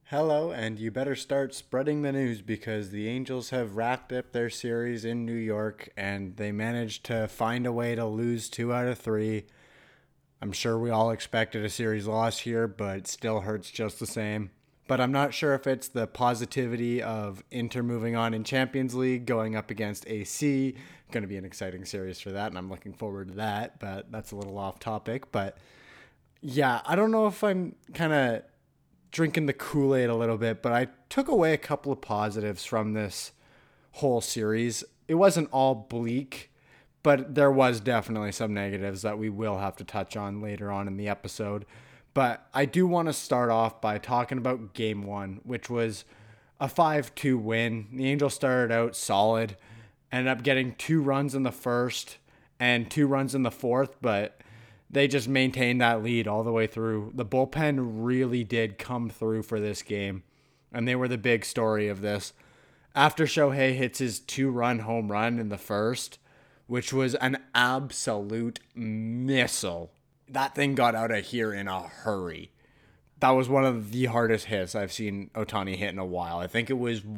Hello, and you better start spreading the news because the Angels have wrapped up their series in New York and they managed to find a way to lose 2 out of 3. I'm sure we all expected a series loss here, but it still hurts just the same. But I'm not sure if it's the positivity of Inter moving on in Champions League, going up against AC. Going to be an exciting series for that, and I'm looking forward to that, but that's a little off topic. But yeah, I don't know if I'm kind of drinking the Kool-Aid a little bit, but I took away a couple of positives from this whole series. It wasn't all bleak, but there was definitely some negatives that we will have to touch on later on in the episode. But I do want to start off by talking about game 1, which was a 5-2 win. The Angels started out solid, ended up getting 2 runs in the first and 2 runs in the fourth, but they just maintained that lead all the way through. The bullpen really did come through for this game, and they were the big story of this. After Shohei hits his 2-run home run in the first, which was an absolute missile, that thing got out of here in a hurry. That was one of the hardest hits I've seen Ohtani hit in a while. I think it was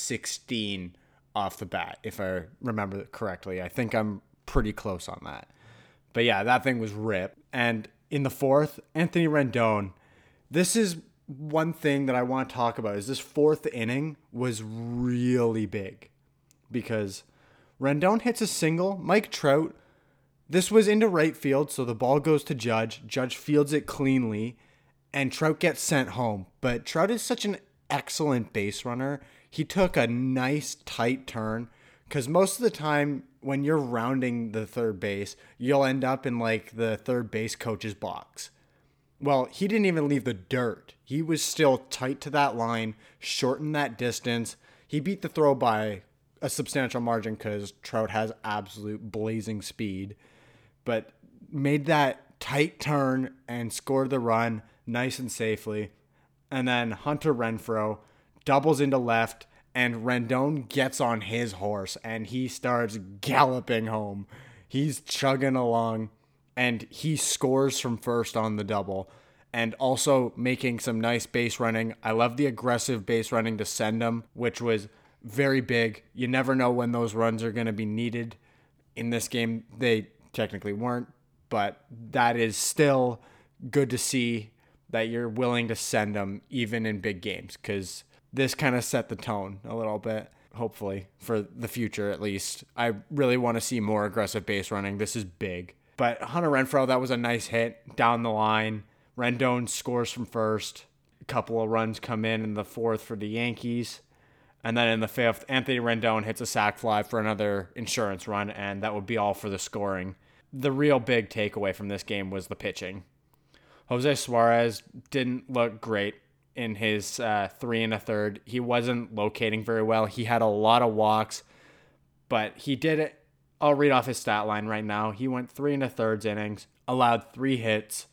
116 off the bat, if I remember correctly. I think I'm pretty close on that. But yeah, that thing was ripped. And in the fourth, Anthony Rendon, this is one thing that I want to talk about is this fourth inning was really big because Rendon hits a single. Mike Trout, this was into right field, so the ball goes to Judge. Judge fields it cleanly, and Trout gets sent home. But Trout is such an excellent base runner. He took a nice tight turn because most of the time when you're rounding the third base, you'll end up in like the third base coach's box. Well, he didn't even leave the dirt. He was still tight to that line, shortened that distance. He beat the throw by a substantial margin because Trout has absolute blazing speed, but made that tight turn and scored the run nice and safely. And then Hunter Renfroe doubles into left, and Rendon gets on his horse and he starts galloping home. He's chugging along and he scores from first on the double and also making some nice base running. I love the aggressive base running to send him, which was very big. You never know when those runs are going to be needed. In this game, they technically weren't, but that is still good to see that you're willing to send them even in big games because this kind of set the tone a little bit, hopefully, for the future at least. I really want to see more aggressive base running. This is big. But Hunter Renfroe, that was a nice hit down the line. Rendon scores from first. A couple of runs come in the fourth for the Yankees. And then in the fifth, Anthony Rendon hits a sac fly for another insurance run, and that would be all for the scoring. The real big takeaway from this game was the pitching. Jose Suarez didn't look great in his 3 1/3. He wasn't locating very well. He had a lot of walks, but he did it. I'll read off his stat line right now. He went 3 1/3 innings, allowed 3 hits,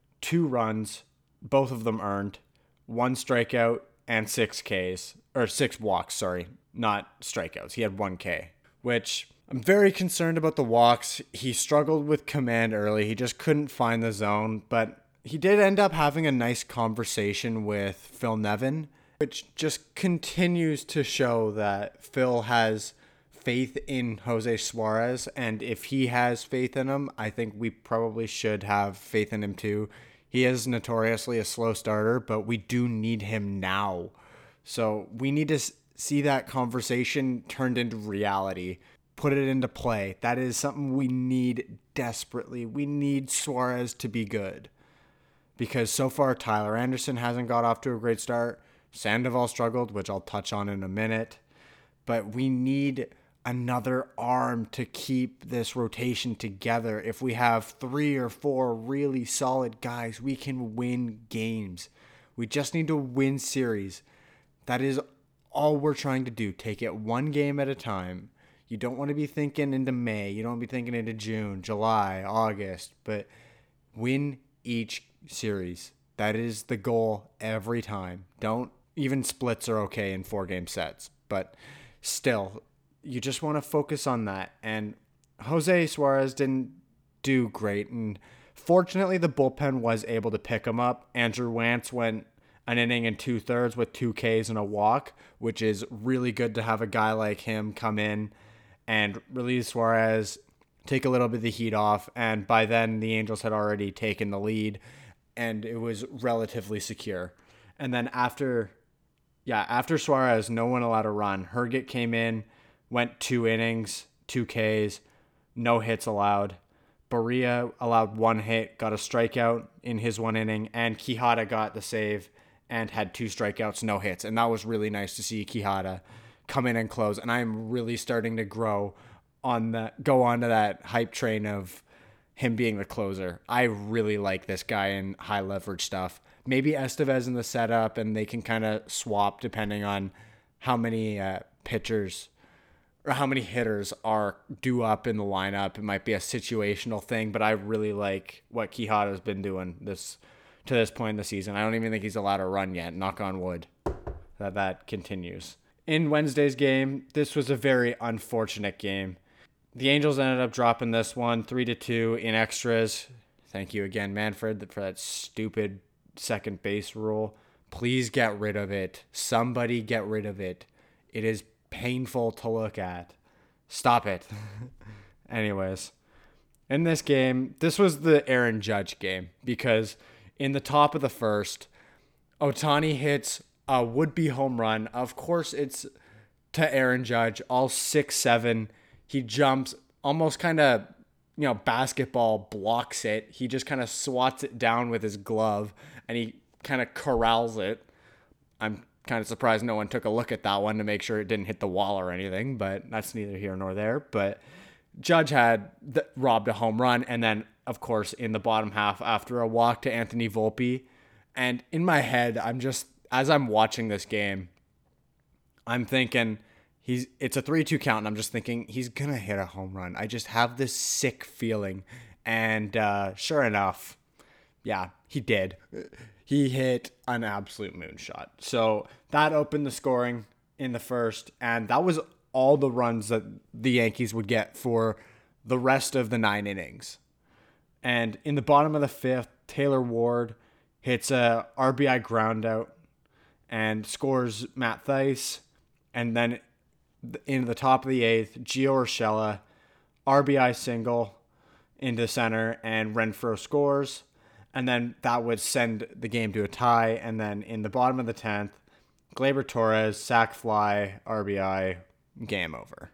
2 runs, both of them earned, 1 strikeout, and 6 Ks. Or 6 walks, sorry, not strikeouts. He had 1 K, which I'm very concerned about the walks. He struggled with command early. He just couldn't find the zone, but he did end up having a nice conversation with Phil Nevin, which just continues to show that Phil has faith in Jose Suarez. And if he has faith in him, I think we probably should have faith in him too. He is notoriously a slow starter, but we do need him now. So we need to see that conversation turned into reality. Put it into play. That is something we need desperately. We need Suarez to be good. Because so far, Tyler Anderson hasn't got off to a great start. Sandoval struggled, which I'll touch on in a minute. But we need another arm to keep this rotation together. If we have 3 or 4 really solid guys, we can win games. We just need to win series. That is all we're trying to do. Take it one game at a time. You don't want to be thinking into May. You don't want to be thinking into June, July, August. But win each series. That is the goal every time. Don't even splits are okay in 4-game sets, but still, you just want to focus on that. And Jose Suarez didn't do great, and fortunately, the bullpen was able to pick him up. Andrew Wantz went an inning and 2/3 with 2 Ks and a walk, which is really good to have a guy like him come in and relieve Suarez, take a little bit of the heat off. And by then, the Angels had already taken the lead, and it was relatively secure. And then after Suarez, no one allowed a run. Herget came in, went 2 innings, 2 Ks, no hits allowed. Barria allowed 1 hit, got a strikeout in his 1 inning, and Quijada got the save and had 2 strikeouts, no hits. And that was really nice to see Quijada come in and close. And I'm really starting to go onto that hype train of him being the closer. I really like this guy in high leverage stuff. Maybe Estevez in the setup, and they can kind of swap depending on how many pitchers or how many hitters are due up in the lineup. It might be a situational thing, but I really like what Quijada's been doing to this point in the season. I don't even think he's allowed a run yet. Knock on wood that continues. In Wednesday's game, this was a very unfortunate game. The Angels ended up dropping this one 3-2 in extras. Thank you again, Manfred, for that stupid second base rule. Please get rid of it. Somebody get rid of it. It is painful to look at. Stop it. Anyways, in this game, this was the Aaron Judge game because in the top of the first, Ohtani hits a would-be home run. Of course, it's to Aaron Judge, all 6'7". He jumps, almost kind of, basketball blocks it. He just kind of swats it down with his glove, and he kind of corrals it. I'm kind of surprised no one took a look at that one to make sure it didn't hit the wall or anything, but that's neither here nor there. But Judge had robbed a home run, and then, of course, in the bottom half, after a walk to Anthony Volpe. And in my head, as I'm watching this game, I'm thinking it's a 3-2 count, and I'm just thinking he's going to hit a home run. I just have this sick feeling. And sure enough, yeah, he did. He hit an absolute moonshot. So that opened the scoring in the first, and that was all the runs that the Yankees would get for the rest of the 9 innings. And in the bottom of the fifth, Taylor Ward hits a RBI ground out and scores Matt Thaiss. And then in the top of the eighth, Gio Urshela, RBI single into center, and Renfroe scores. And then that would send the game to a tie. And then in the bottom of the 10th, Gleyber Torres, sac fly, RBI, game over.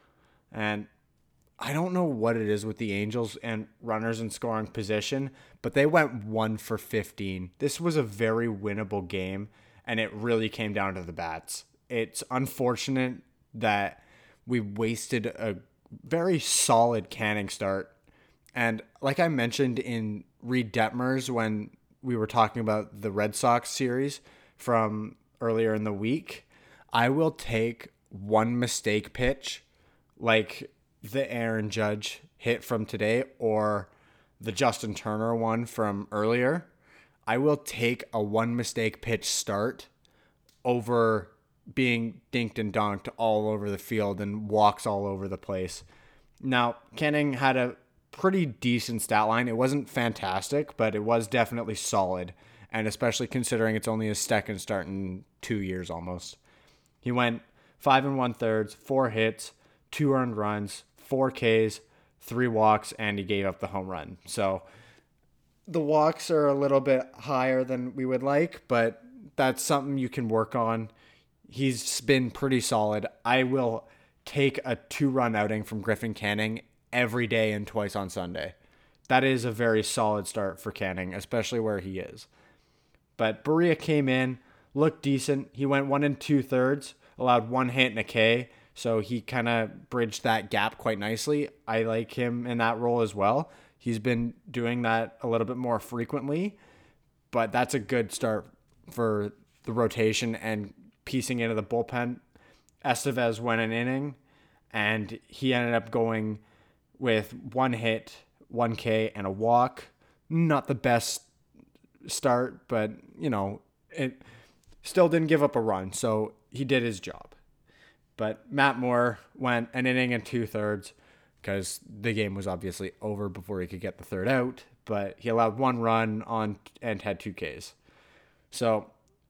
And I don't know what it is with the Angels and runners in scoring position, but they went 1 for 15. This was a very winnable game, and it really came down to the bats. It's unfortunate that we wasted a very solid Canning start. And like I mentioned in Reed Detmers when we were talking about the Red Sox series from earlier in the week, I will take one mistake pitch like the Aaron Judge hit from today or the Justin Turner one from earlier. I will take a one mistake pitch start over being dinked and donked all over the field and walks all over the place. Now, Canning had a pretty decent stat line. It wasn't fantastic, but it was definitely solid, and especially considering it's only his second start in 2 years almost. He went 5 1/3, 4 hits, 2 earned runs, 4 Ks, 3 walks, and he gave up the home run. So the walks are a little bit higher than we would like, but that's something you can work on. He's been pretty solid. I will take a 2-run outing from Griffin Canning every day and twice on Sunday. That is a very solid start for Canning, especially where he is. But Barria came in, looked decent. He went 1 2/3, allowed 1 hit and a K, so he kind of bridged that gap quite nicely. I like him in that role as well. He's been doing that a little bit more frequently, but that's a good start for the rotation and piecing into the bullpen. Estevez went an inning, and he ended up going with 1 hit, 1 K, and a walk. Not the best start, but, it still didn't give up a run, so he did his job. But Matt Moore went an inning and 2/3 because the game was obviously over before he could get the third out, but he allowed 1 run on and had 2 Ks. So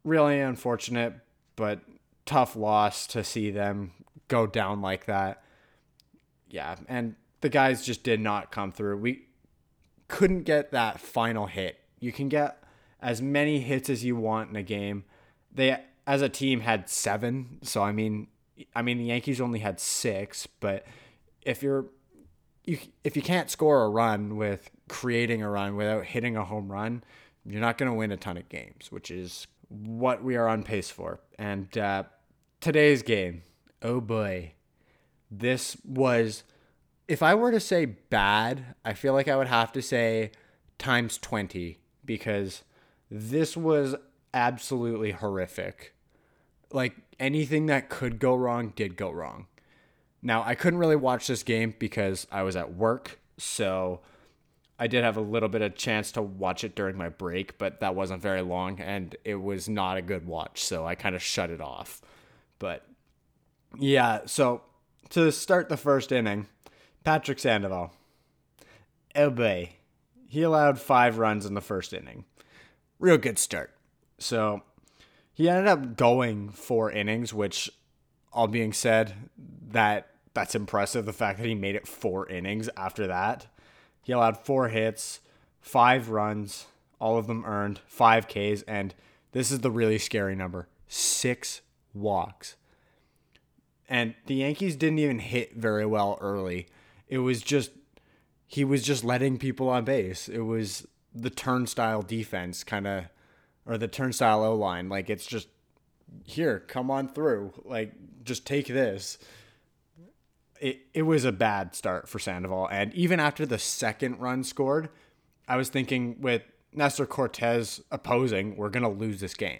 really unfortunate, but tough loss to see them go down like that. Yeah, and the guys just did not come through. We couldn't get that final hit. You can get as many hits as you want in a game. They, as a team, had 7. So the Yankees only had 6. But if if you can't score a run with creating a run without hitting a home run, you're not going to win a ton of games, which is what we are on pace for. And today's game, oh boy, this was, if I were to say bad, I feel like I would have to say times 20, because this was absolutely horrific. Like, anything that could go wrong did go wrong. Now, I couldn't really watch this game because I was at work, so I did have a little bit of chance to watch it during my break, but that wasn't very long, and it was not a good watch, so I kind of shut it off. But yeah, so to start the first inning, Patrick Sandoval, oh boy, he allowed 5 runs in the first inning. Real good start. So he ended up going 4 innings, which, all being said, that's impressive. The fact that he made it 4 innings after that. He allowed 4 hits, 5 runs, all of them earned, 5 Ks, and this is the really scary number, 6 walks. And the Yankees didn't even hit very well early. He was just letting people on base. It was the turnstile defense or the turnstile O-line. Like, it's just, here, come on through. Like, just take this. It was a bad start for Sandoval. And even after the second run scored, I was thinking, with Nestor Cortes opposing, we're going to lose this game.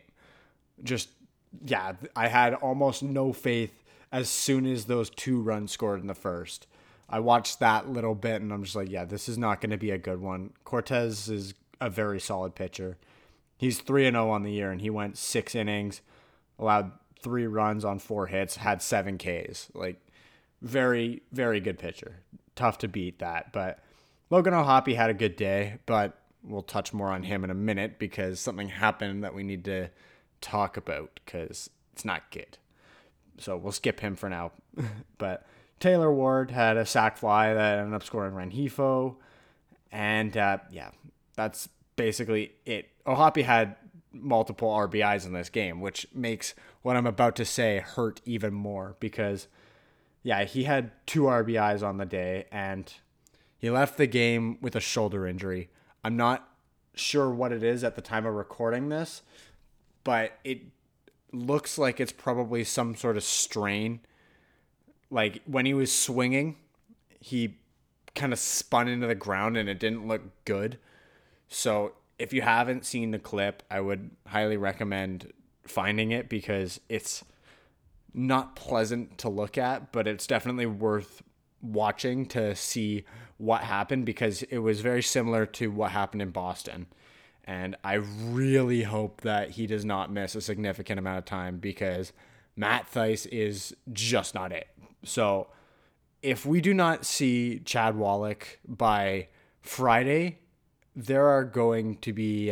I had almost no faith as soon as those 2 runs scored in the first. I watched that little bit and I'm just like, yeah, this is not going to be a good one. Cortes is a very solid pitcher. He's 3-0 on the year, and he went 6 innings, allowed 3 runs on 4 hits, had 7 Ks. Like, very, very good pitcher. Tough to beat that. But Logan O'Hoppe had a good day, but we'll touch more on him in a minute because something happened that we need to talk about because it's not good. So we'll skip him for now. But Taylor Ward had a sac fly that ended up scoring Rengifo. And that's basically it. O'Hoppe had multiple RBIs in this game, which makes what I'm about to say hurt even more because, he had 2 RBIs on the day and he left the game with a shoulder injury. I'm not sure what it is at the time of recording this, but it looks like it's probably some sort of strain. Like, when he was swinging, he kind of spun into the ground and it didn't look good. So if you haven't seen the clip, I would highly recommend finding it because it's not pleasant to look at, but it's definitely worth watching to see what happened because it was very similar to what happened in Boston. And I really hope that he does not miss a significant amount of time because Matt Thaiss is just not it. So if we do not see Chad Wallach by Friday, there are going to be,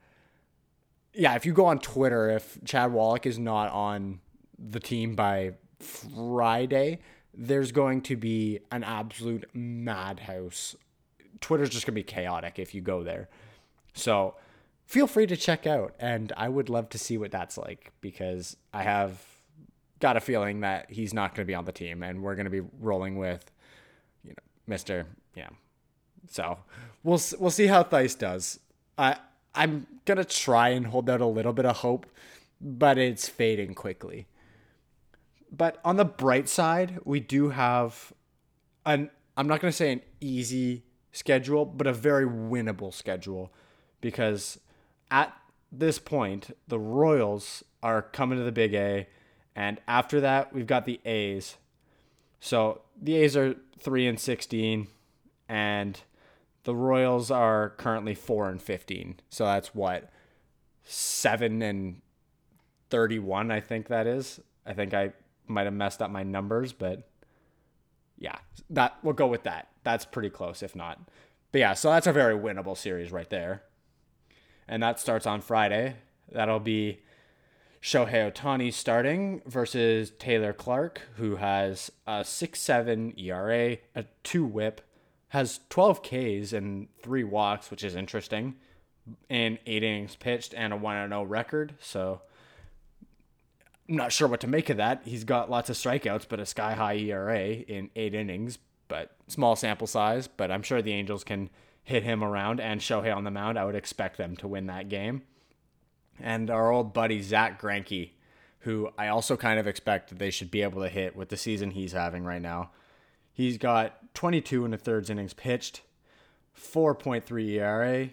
if you go on Twitter, if Chad Wallach is not on the team by Friday, there's going to be an absolute madhouse. Twitter's just going to be chaotic if you go there. So feel free to check out, and I would love to see what that's like because I have got a feeling that he's not going to be on the team, and we're going to be rolling with, Mr. So we'll see how Thaiss does. I'm going to try and hold out a little bit of hope, but it's fading quickly. But on the bright side, we do have I'm not going to say an easy schedule, but a very winnable schedule because at this point, the Royals are coming to the Big A, and after that, we've got the A's. So the A's are 3-16, and the Royals are currently 4-15. So that's 7-31, I think that is. I think I might have messed up my numbers, but that we'll go with that. That's pretty close, if not. But so that's a very winnable series right there. And that starts on Friday. That'll be Shohei Ohtani starting versus Taylor Clark, who has a 6.7 ERA, a 2 whip, has 12 Ks and 3 walks, which is interesting, in 8 innings pitched and a 1-0 record. So I'm not sure what to make of that. He's got lots of strikeouts, but a sky-high ERA in 8 innings, but small sample size. But I'm sure the Angels can hit him around, and Shohei on the mound, I would expect them to win that game. And our old buddy Zach Greinke, who I also kind of expect they should be able to hit with the season he's having right now. He's got 22 and a thirds innings pitched, 4.3 ERA,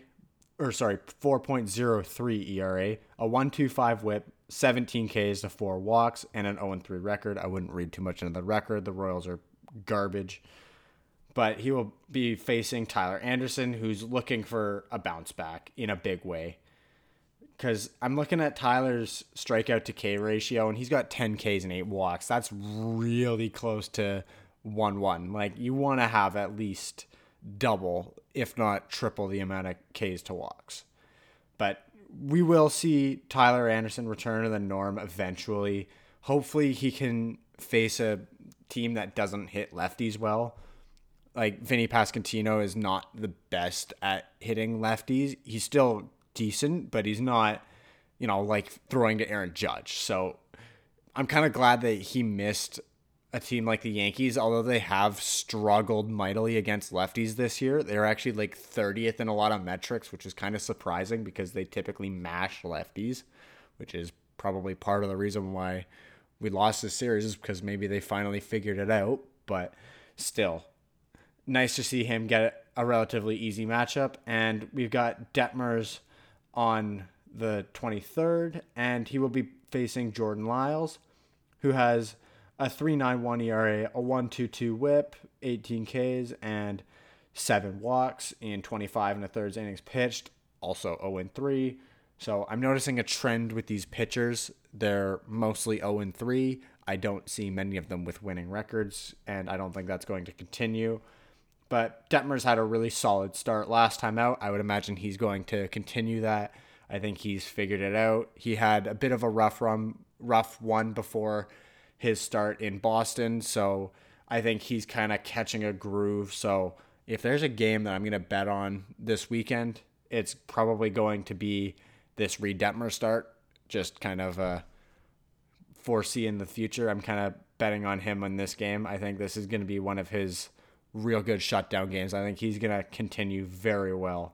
4.03 ERA, a 1.25 whip, 17 Ks to 4 walks, and an 0-3 record. I wouldn't read too much into the record. The Royals are garbage. But he will be facing Tyler Anderson, who's looking for a bounce back in a big way. Because I'm looking at Tyler's strikeout to K ratio, and he's got 10 Ks and 8 walks. That's really close to 1-1. Like, you want to have at least double, if not triple, the amount of Ks to walks. But we will see Tyler Anderson return to the norm eventually. Hopefully he can face a team that doesn't hit lefties well. Like, Vinny Pasquantino is not the best at hitting lefties. He's still decent, but he's not, like throwing to Aaron Judge. So I'm kind of glad that he missed a team like the Yankees, although they have struggled mightily against lefties this year. They're actually like 30th in a lot of metrics, which is kind of surprising because they typically mash lefties, which is probably part of the reason why we lost this series, is because maybe they finally figured it out. But still, nice to see him get a relatively easy matchup. And we've got Detmers on the 23rd, and he will be facing Jordan Lyles, who has a 3.91 ERA, a 1.22 whip, 18 Ks, and 7 walks in 25 and a third innings pitched, also 0-3. So I'm noticing a trend with these pitchers. They're mostly 0-3. I don't see many of them with winning records, and I don't think that's going to continue. But Detmers had a really solid start last time out. I would imagine he's going to continue that. I think he's figured it out. He had a bit of a rough one before his start in Boston, so I think he's kind of catching a groove. So if there's a game that I'm going to bet on this weekend, it's probably going to be this Reid Detmer start. Just kind of foreseeing the future. I'm kind of betting on him in this game. I think this is going to be one of his real good shutdown games. I think he's going to continue very well.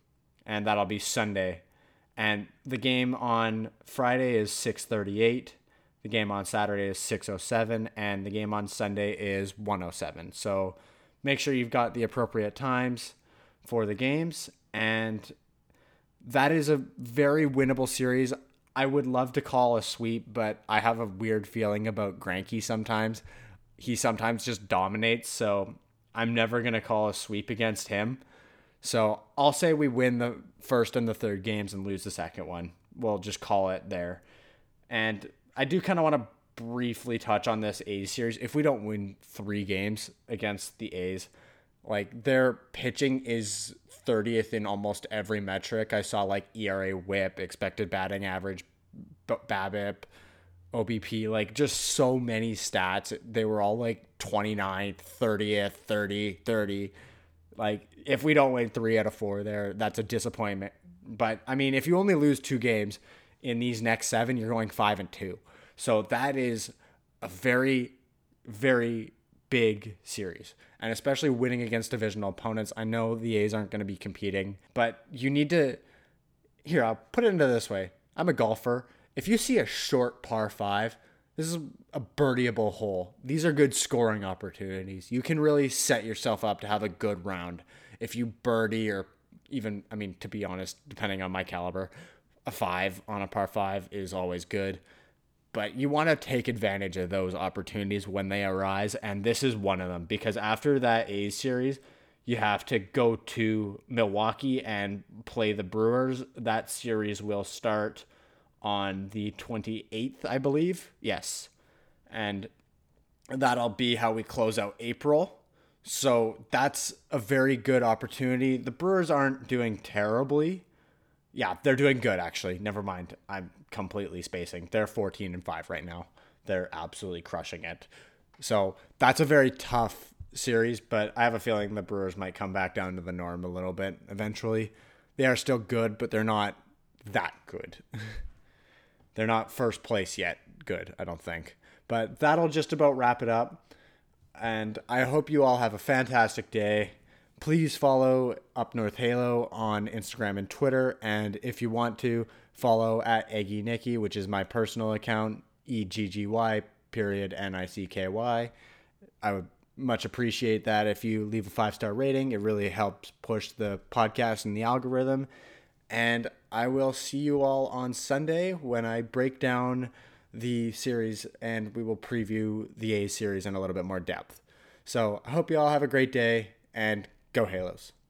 And that'll be Sunday. And the game on Friday is 6:38. The game on Saturday is 6:07. And the game on Sunday is 1:07. So make sure you've got the appropriate times for the games. And that is a very winnable series. I would love to call a sweep, but I have a weird feeling about Greinke sometimes. He sometimes just dominates, so I'm never going to call a sweep against him. So I'll say we win the first and the third games and lose the second one. We'll just call it there. And I do kind of want to briefly touch on this A's series. If we don't win 3 games against the A's, like, their pitching is 30th in almost every metric. I saw like ERA, whip, expected batting average, BABIP, OBP, like just so many stats. They were all like 29th, 30th, 30. Like, if we don't win 3 out of 4 there, that's a disappointment. But I mean, if you only lose 2 games in these next 7, you're going 5-2. So that is a very, very big series. And especially winning against divisional opponents. I know the A's aren't going to be competing, but you need to... Here, I'll put it into this way. I'm a golfer. If you see a short par 5, this is a birdieable hole. These are good scoring opportunities. You can really set yourself up to have a good round. If you birdie, or even, I mean, to be honest, depending on my caliber, a 5 on a par 5 is always good. But you want to take advantage of those opportunities when they arise, and this is one of them. Because after that A's series, you have to go to Milwaukee and play the Brewers. That series will start on the 28th, I believe. Yes. And that'll be how we close out April. So that's a very good opportunity. The Brewers aren't doing terribly. Yeah, they're doing good, actually. Never mind. I'm completely spacing. They're 14-5 right now. They're absolutely crushing it. So that's a very tough series, but I have a feeling the Brewers might come back down to the norm a little bit eventually. They are still good, but they're not that good. They're not first place yet good, I don't think. But that'll just about wrap it up. And I hope you all have a fantastic day. Please follow Up North Halo on Instagram and Twitter. And if you want to, follow at Eggy Nicky, which is my personal account, EGGY.NICKY. I would much appreciate that if you leave a 5-star rating. It really helps push the podcast and the algorithm. And I will see you all on Sunday when I break down the series and we will preview the A series in a little bit more depth. So I hope you all have a great day and go Halos.